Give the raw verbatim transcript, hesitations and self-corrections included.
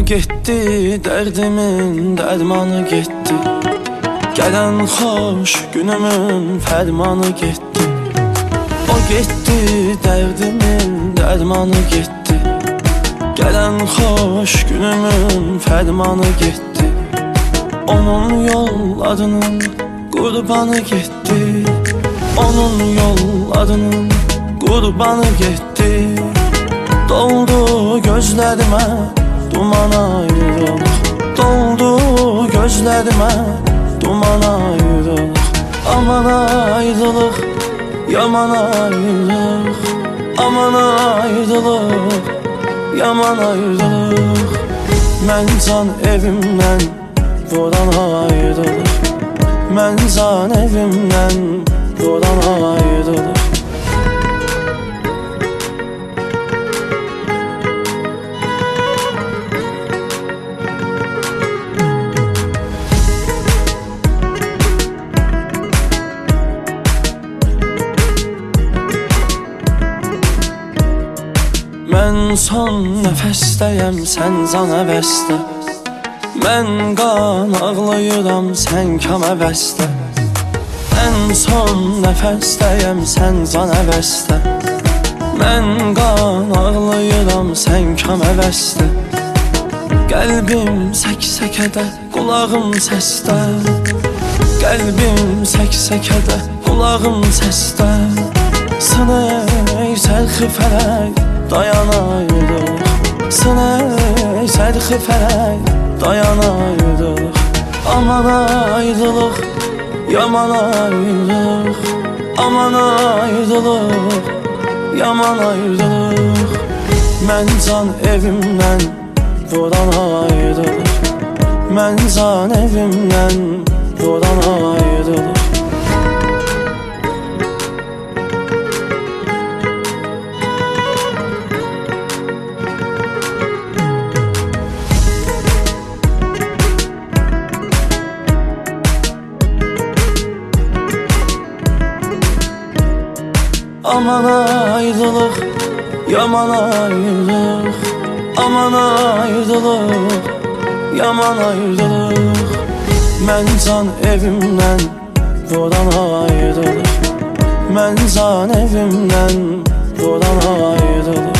getdi, dərdimin dərmanı getdi. Gələn xoş günümün fərmanı getdi. O getdi, dərdimin dərmanı getdi. Gələn xoş günümün fərmanı getdi. Onun yollarının qurbanı getdi. Onun yollarının qurbanı getdi. Doldu gözlərimə duman ayrılıq. Doldu gözlərimə duman ayrılıq. Aman ayrılıq, yaman ayrılıq. Aman ayrılıq, yaman ayrılıq. Mən can evimdən vuran ayrılıq. Mən can evimdən vuran ayrılıq. Mən son nəfəstəyəm, sən can əvəzdə. Mən qan ağlayıram, sən kam əvəzdə. Mən son nəfəstəyəm, sən can əvəzdə. Mən qan ağlayıram, sən kam əvəzdə. Qəlbim səksəkədə, qulağım səsdə. Qəlbim səksəkədə, qulağım səsdə. Sınay sərxi fələk, dayan ayrılıq. Sınay sərxi fələk, dayan ayrılıq. Aman ayrılıq, yaman ayrılıq. Aman ayrılıq, yaman ayrılıq. Mən can evimdən vuran ayrılıq. Mən can evimdən vuran ayrılıq. Aman ayrılıq, yaman ayrılıq. Aman ayrılıq, yaman ayrılıq. Mən can evimdən vuran ayrılıq. Mən can evimdən vuran ayrılıq.